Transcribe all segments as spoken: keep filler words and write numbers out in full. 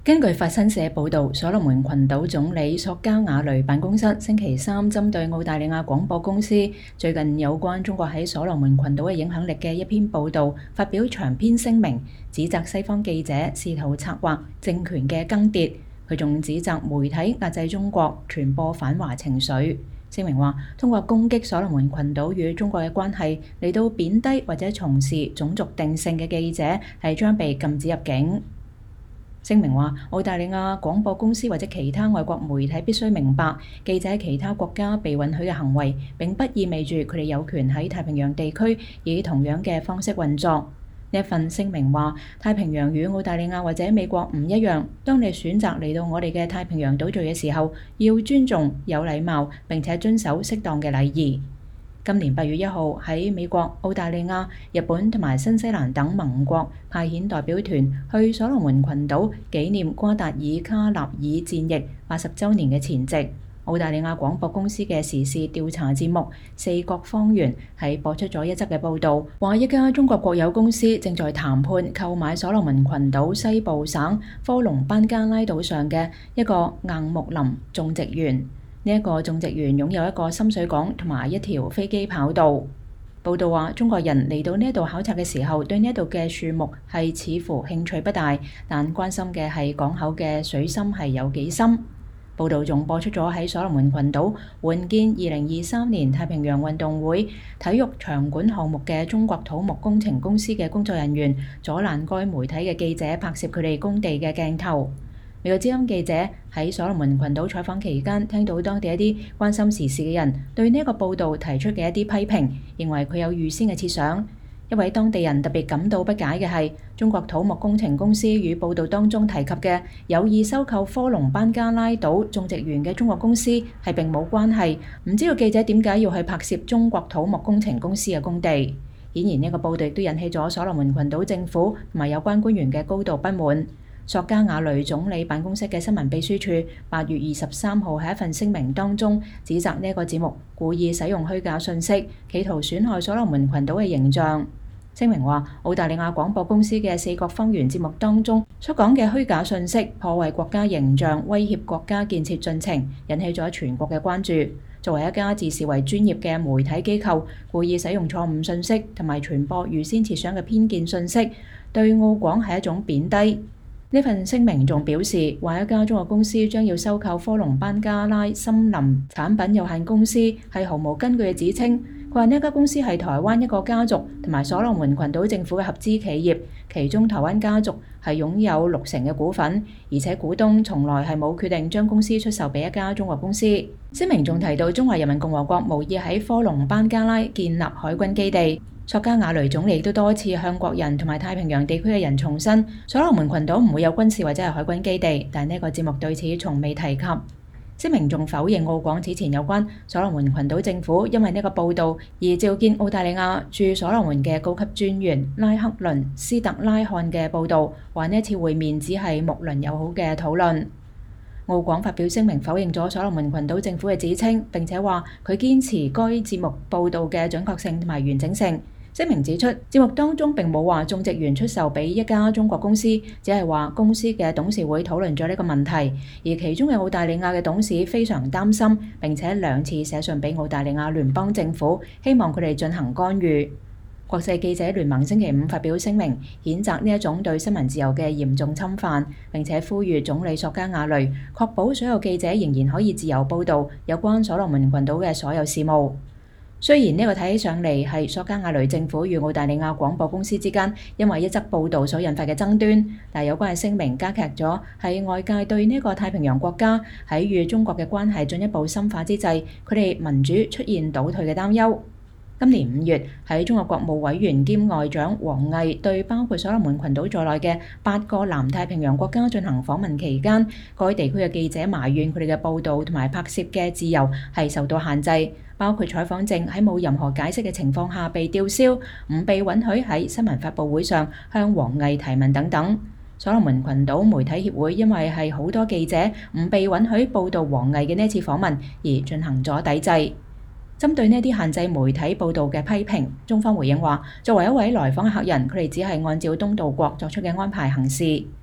根據法新社報導，所羅門群島總理索加瓦雷辦公室星期三針對澳大利亞廣播公司最近有關中國喺所羅門群島嘅影響力嘅一篇報導，發表長篇聲明，指責西方記者試圖策劃政權嘅更迭。佢仲指責媒體壓制中國，傳播反華情緒。聲明話，通過攻擊所羅門群島與中國嘅關係嚟到貶低或者從事種族定性嘅記者係將被禁止入境。聲明話，澳大利亞廣播公司或者其他外國媒體必須明白，記者喺其他國家被允許嘅行為並不意味住佢哋有權喺太平洋地區以同樣嘅方式運作。呢一份聲明話，太平洋與澳大利亞或者美國唔一樣，當你選擇嚟到我哋嘅太平洋島嶼嘅時候，要尊重、有禮貌並且遵守適當嘅禮儀。今年八月一號喺美國、澳大利亞、日本同埋新西蘭等盟國派遣代表團去所羅門群島紀念瓜達爾卡納爾戰役八十週年嘅前夕，澳大利亞廣播公司嘅時事調查節目《四國方圓》係播出咗一則嘅報導，話一家中國國有公司正在談判購買所羅門群島西部省科隆班加拉島上嘅一個硬木林種植園。呢一個種植園擁有一個深水港同埋一條飛機跑道。報道話，中國人嚟到呢一度考察嘅時候，對呢一度嘅樹木係似乎興趣不大，但關心嘅係港口嘅水深係有幾深。報道仲播出咗喺所羅門群島援建二零二三年太平洋運動會體育場館項目嘅中國土木工程公司嘅工作人員阻攔該媒體嘅記者拍攝佢哋工地嘅鏡頭。美國之音記者喺所羅門群島採訪期間，聽到當地一啲關心時事嘅人對呢一個報導提出嘅一啲批評，認為佢有預先嘅設想。一位當地人特別感到不解嘅係，中國土木工程公司與報導當中提及嘅有意收購科隆班加拉島種植園嘅中國公司係並冇關係。唔知道記者點解要去拍攝中國土木工程公司嘅工地？顯然呢個報導亦都引起咗所羅門群島政府同埋有關官員嘅高度不滿。索加瓦雷總理辦公室嘅新聞秘書處八月二十三號喺一份聲明當中指責呢一個節目故意使用虛假信息，企圖損害所羅門群島嘅形象。聲明話，澳大利亞廣播公司嘅《四國方圓》節目當中所講嘅虛假信息破壞國家形象，威脅國家建設進程，引起咗全國嘅關注。作為一家自視為專業嘅媒體機構，故意使用錯誤信息同埋傳播預先設想嘅偏見信息，對澳廣係一種貶低。呢份聲明仲表示，話一家中國公司將要收購科隆班加拉森林產品有限公司係毫無根據嘅指稱。佢話呢家公司係台灣一個家族同埋所羅門群島政府嘅合資企業，其中台灣家族係擁有六成嘅股份，而且股東從來係冇決定將公司出售俾一家中國公司。聲明仲提到，中華人民共和國無意喺科隆班加拉建立海軍基地。索加瓦雷總理亦都多次向國人同埋太平洋地區嘅人重申，所羅門群島唔會有軍事或者係海軍基地，但呢個節目對此從未提及。聲明仲否認澳廣此前有關所羅門群島政府因為呢個報導而召見澳大利亞駐所羅門嘅高級專員拉克倫斯特拉漢嘅報導，話呢次會面只係睦鄰友好嘅討論。澳廣發表聲明否認咗所羅門群島政府嘅指稱，並且話佢堅持該節目報導嘅準確性同埋完整性。聲明指出，節目當中並冇話種植園出售俾一家中國公司，只係話公司嘅董事會討論咗呢個問題，而其中嘅澳大利亞嘅董事非常擔心，並且兩次寫信俾澳大利亞聯邦政府，希望佢哋進行干預。國際記者聯盟星期五發表聲明，譴責呢一種對新聞自由嘅嚴重侵犯，並且呼籲總理索加瓦雷確保所有記者仍然可以自由報導有關所羅門群島嘅所有事務。雖然呢個睇起上嚟係索加瓦雷政府與澳大利亞廣播公司之間因為一則報導所引發嘅爭端，但有關嘅聲明加劇咗係外界對呢個太平洋國家喺與中國嘅關係進一步深化之際，佢哋民主出現倒退嘅擔憂。今年五月，喺中國國務委員兼外長王毅對包括所羅門群島在內嘅八個南太平洋國家進行訪問期間，該地區嘅記者埋怨佢哋嘅報導同埋拍攝嘅自由係受到限制，包括採訪證喺冇任何解釋嘅情況下被吊銷，唔被允許喺新聞發佈會上向王毅提問等等。所羅門群島媒體協會因為係好多記者唔被允許報導王毅嘅呢次訪問而進行咗抵制。針對呢啲限制媒體報導嘅批評，中方回應話：作為一位來訪嘅客人，佢哋只係按照東道國作出嘅安排行事。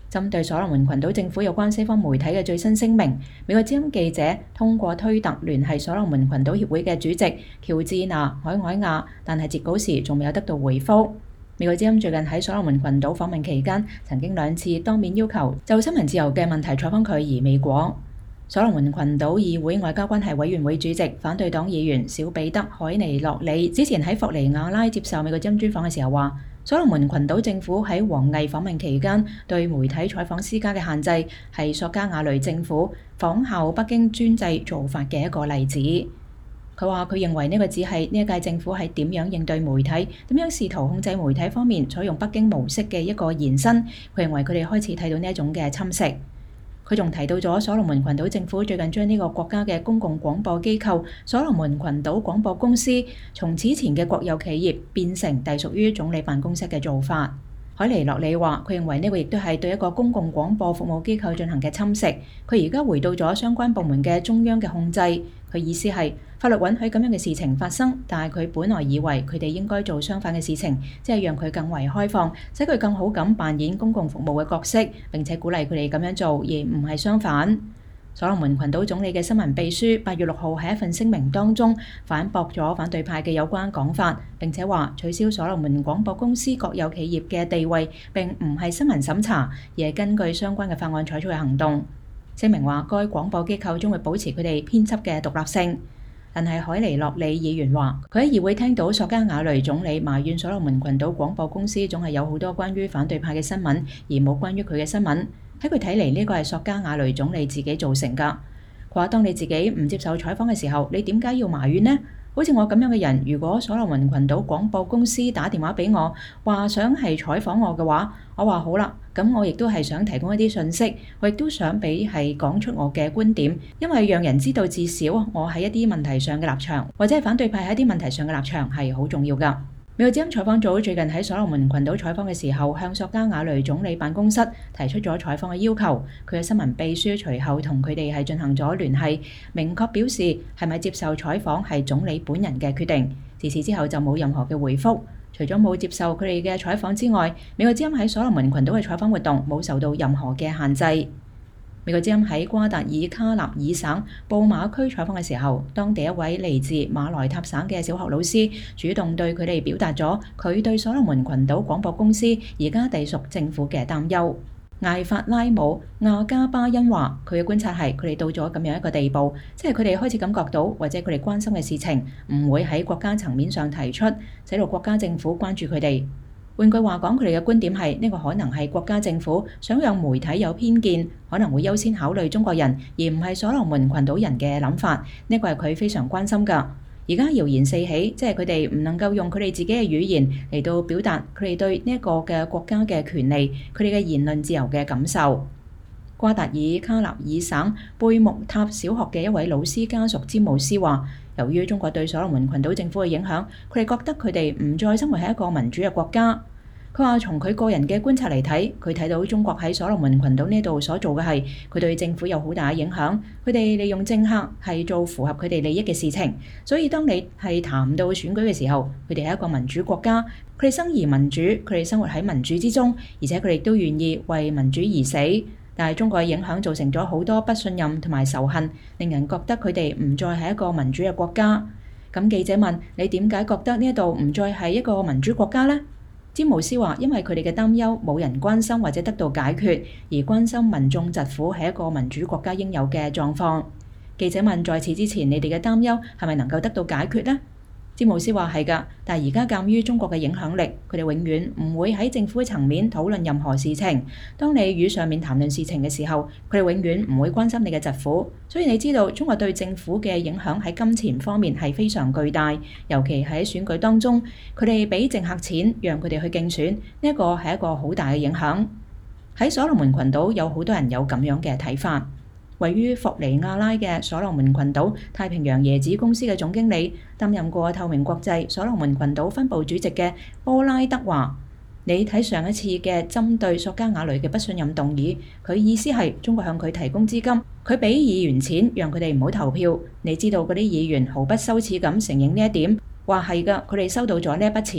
針對所羅門群島政府有關西方媒體嘅最新聲明，美國之音記者通過推特聯繫所羅門群島協會嘅主席喬治娜海凱亞，但係截稿時仲未有得到回覆。美國之音最近喺所羅門群島訪問期間，曾經兩次當面要求就新聞自由嘅問題採訪佢，而未果。所羅門群島議會外交關係委員會主席反對黨議員小彼得海尼洛里之前喺霍尼亞拉接受美國之音專訪嘅時候話，所羅門群島政府喺王毅訪問期間對媒體採訪施加嘅限制係索加瓦雷政府仿效北京專制做法嘅一個例子。佢話佢認為呢個只係呢一屆政府係點樣應對媒體、點樣試圖控制媒體方面採用北京模式嘅一個延伸。佢認為佢哋開始睇到呢一種嘅侵蝕。佢仲提到咗所羅門群島政府最近將呢個國家嘅公共廣播機構所羅門群島廣播公司從此前嘅國有企業變成隸屬於總理辦公室嘅做法。海尼洛里話佢認為呢個亦都係對一個公共廣播服務機構進行嘅侵蝕。佢而家回到咗相關部門嘅中央嘅控制。佢意思係法律允許咁樣嘅事情發生，但係佢本來以為佢哋應該做相反嘅事情，即係讓佢更為開放，使佢更好咁扮演公共服務嘅角色，並且鼓勵佢哋咁樣做，而唔係相反。所羅門群島總理嘅新聞秘書八月六號喺一份聲明當中反駁咗反對派嘅有關講法，並且話取消所羅門廣播公司國有企業嘅地位並唔係新聞審查，而係根據相關嘅法案採取嘅行動。聲明話該廣播機構將會保持佢哋編輯嘅獨立性。但係海尼洛里議員話，佢喺議會聽到索加瓦雷總理埋怨所羅門群島廣播公司總係有好多關於反對派嘅新聞，而冇關於佢嘅新聞。喺佢睇嚟，呢個係索加瓦雷總理自己造成㗎。佢話：當你自己唔接受採訪嘅時候，你點解要埋怨呢？好似我咁樣嘅人，如果所羅門群島廣播公司打電話俾我，話想係採訪我嘅話，我話好啦，咁我亦都係想提供一啲信息，我亦都想俾係講出我嘅觀點，因為讓人知道至少我喺一啲問題上嘅立場，或者係反對派喺一啲問題上嘅立場係好重要㗎。美國之音採訪組最近喺所羅門群島採訪嘅時候，向索加瓦雷總理辦公室提出咗採訪嘅要求。佢嘅新聞秘書隨後同佢哋係進行咗聯繫，明確表示係咪接受採訪係總理本人嘅決定。自此之後就冇任何嘅回覆。除咗冇接受佢哋嘅採訪之外，美國之音喺所羅門群島嘅採訪活動冇受到任何嘅限制。美國之音喺瓜達爾卡納爾省布馬區採訪嘅時候，當地一位嚟自馬來塔省嘅小學老師主動對佢哋表達咗佢對所羅門群島廣播公司而家隸屬政府嘅擔憂。艾法拉姆亞加巴恩話：佢嘅觀察係佢哋到咗咁樣一個地步，即係佢哋開始感覺到或者佢哋關心嘅事情唔會喺國家層面上提出，使到國家政府關注佢哋。換句話講，佢哋嘅觀點係呢個可能係國家政府想讓媒體有偏見，可能會優先考慮中國人，而唔係所羅門群島人嘅諗法。呢個係佢非常關心㗎。而家謠言四起，即係佢哋唔能夠用佢哋自己嘅語言嚟到表達佢哋對呢一個嘅國家嘅權利，佢哋嘅言論自由嘅感受。瓜達爾卡納爾省貝木塔小學嘅一位老師家屬詹姆斯話：由於中國對所羅門群島政府嘅影響，佢哋覺得佢哋唔再生活喺一個民主嘅國家。佢話從佢個人嘅觀察嚟睇，佢睇到中國喺所羅門群島呢度所做嘅係佢對政府有好大嘅影響。佢哋利用政客係做符合佢哋利益嘅事情。所以當你係談到選舉嘅時候，佢哋係一個民主國家，佢哋生而民主，佢哋生活喺民主之中，而且佢哋都願意為民主而死。但係中國嘅影響造成咗好多不信任同埋仇恨，令人覺得佢哋唔再係一個民主嘅國家。咁記者問：你點解覺得呢一度唔再係一個民主國家呢？詹姆斯話：因為佢哋嘅擔憂冇人關心或者得到解決，而關心民眾疾苦係一個民主國家應有嘅狀況。記者問：在此之前，你哋嘅擔憂係咪能夠得到解決呢？詹姆斯話：係㗎，但係而家鑑於中國嘅影響力，佢哋永遠唔會喺政府嘅層面討論任何事情。當你與上面談論事情嘅時候，佢哋永遠唔會關心你嘅疾苦。所以你知道中國對政府嘅影響喺金錢方面係非常巨大，尤其喺選舉當中，佢哋俾政客錢讓佢哋去競選，呢一個係一個好大嘅影響。喺所羅門群島有好多人有咁樣嘅睇法。位於霍尼亞拉嘅所羅門群島太平洋椰子公司嘅總經理，擔任過透明國際所羅門群島分部主席嘅波拉德話：你睇上一次嘅針對索加瓦雷嘅不信任動議，佢意思係中國向佢提供資金，佢俾議員錢讓佢哋唔好投票。你知道嗰啲議員毫不羞恥咁承認呢一點，話係㗎，佢哋收到咗呢一筆錢。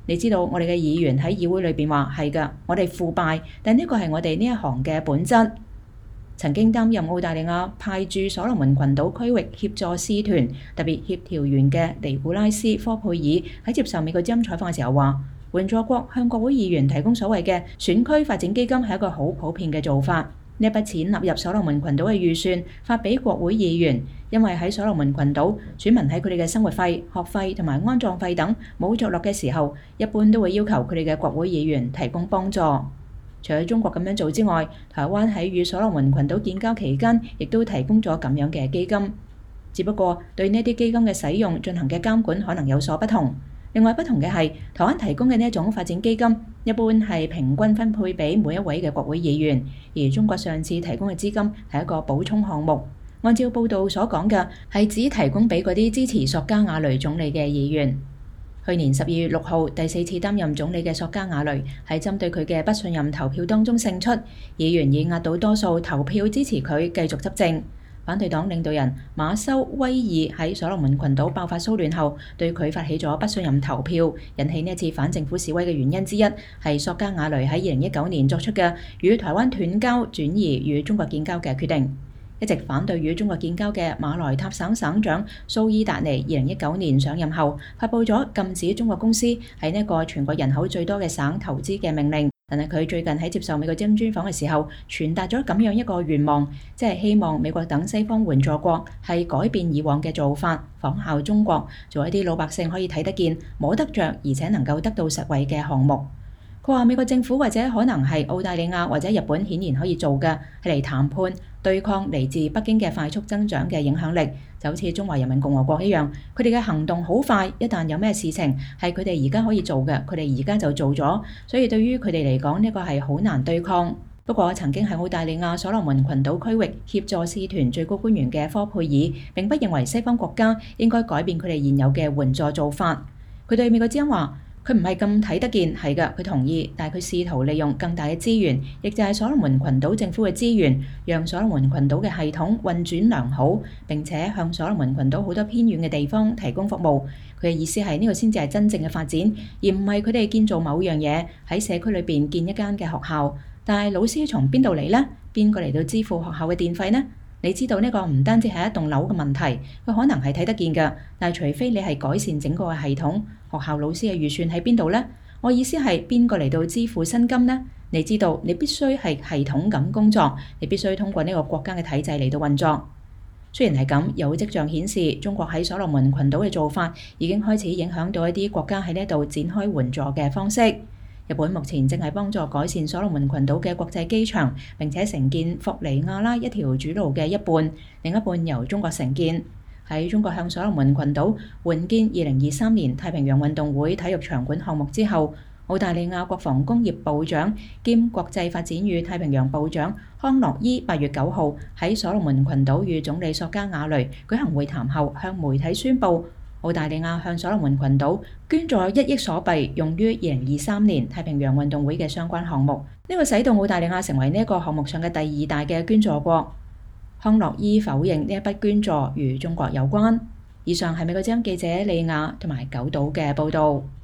你知道我哋嘅議員喺議會裏邊話係㗎，我哋腐敗，但呢個係我哋呢一行嘅本質。曾經擔任澳大利亞派駐所羅門群島區域協助使團特別協調員嘅尼古拉斯科佩爾喺接受美國之音採訪嘅時候話，援助國向國會議員提供所謂嘅選區發展基金係一個好普遍嘅做法。呢一筆錢納入所羅門群島嘅預算，發俾國會議員，因為喺所羅門群島，選民喺佢哋嘅生活費、學費同埋安葬費等冇着落嘅時候，一般都會要求佢哋嘅國會議員提供幫助。除咗中國咁樣做之外，台灣喺與所羅門群島建交期間，亦都提供咗咁樣嘅基金。只不過對呢啲基金嘅使用進行嘅監管可能有所不同。另外不同嘅係，台灣提供嘅呢一種發展基金，一般係平均分配俾每一位嘅國會議員，而中國上次提供嘅資金係一個補充項目。按照報道所講嘅，係只提供俾嗰啲支持索加瓦雷總理嘅議員。去年十二月六號，第四次擔任總理嘅索加瓦雷喺針對佢嘅不信任投票當中勝出，議員以壓倒多數投票支持佢繼續執政。反對黨領導人馬修威爾喺所羅門群島爆發騷亂後，對佢發起咗不信任投票，引起呢一次反政府示威嘅原因之一係索加瓦雷喺二零一九年作出嘅與台灣斷交轉移與中國建交嘅決定。一直反對與中國建交嘅馬來塔省省長蘇伊達尼，二零一九年上任後發布咗禁止中國公司喺呢一個全國人口最多嘅省投資嘅命令。但係佢最近喺接受美國之音專訪嘅時候，傳達咗咁樣一個願望，即係希望美國等西方援助國係改變以往嘅做法，仿效中國，做一啲老百姓可以睇得見、摸得着，而且能夠得到實惠嘅項目。佢話美國政府或者可能係澳大利亞或者日本顯然可以做嘅，係嚟談判對抗嚟自北京嘅快速增長嘅影響力，就好似中華人民共和國一樣，佢哋嘅行動好快，一旦有咩事情係佢哋而家可以做嘅，佢哋而家就做咗，所以對於佢哋嚟講呢個係好難對抗。不過曾經喺澳大利亞所羅門群島區域協助使團最高官員嘅科佩爾並不認為西方國家應該改變佢哋現有嘅援助做法。佢對美國之音話，佢唔係咁睇得見，係㗎，佢同意，但係佢試圖利用更大嘅資源，亦就係所羅門群島政府嘅資源，讓所羅門群島嘅系統運轉良好，並且向所羅門群島好多偏遠嘅地方提供服務。佢嘅意思係呢個先至係真正嘅發展，而唔係佢哋建造某樣嘢喺社區裏邊建一間嘅學校。但係老師從邊度嚟呢？邊個嚟到支付學校嘅電費呢？你知道呢個唔單止係一棟樓嘅問題，佢可能係睇得見㗎，但係除非你係改善整個嘅系統，學校老師嘅預算喺邊度呢？我意思係邊個嚟到支付薪金呢？你知道你必須係系統咁工作，你必須通過呢個國家嘅體制嚟到運作。雖然係咁，有跡象顯示中國喺所羅門群島嘅做法已經開始影響到一啲國家喺呢度展開援助嘅方式。日本目前正係幫助改善所羅門群島嘅國際機場，並且承建霍尼亞拉一條主路嘅一半，另一半由中國承建。喺中國向所羅門群島援建二零二三年太平洋運動會體育場館項目之後，澳大利亞國防工業部長兼國際發展與太平洋部長康諾伊八月九號喺所羅門群島與總理索加瓦雷舉行會談後，向媒體宣布，澳大利亞向所羅門群島捐助一億鎖幣，用於二零二三年太平洋運動會嘅相關項目。呢個使到澳大利亞成為呢一個項目上嘅第二大嘅捐助國。康諾伊否認呢一筆捐助與中國有關。以上係美國之音記者李亞同埋九島嘅報導。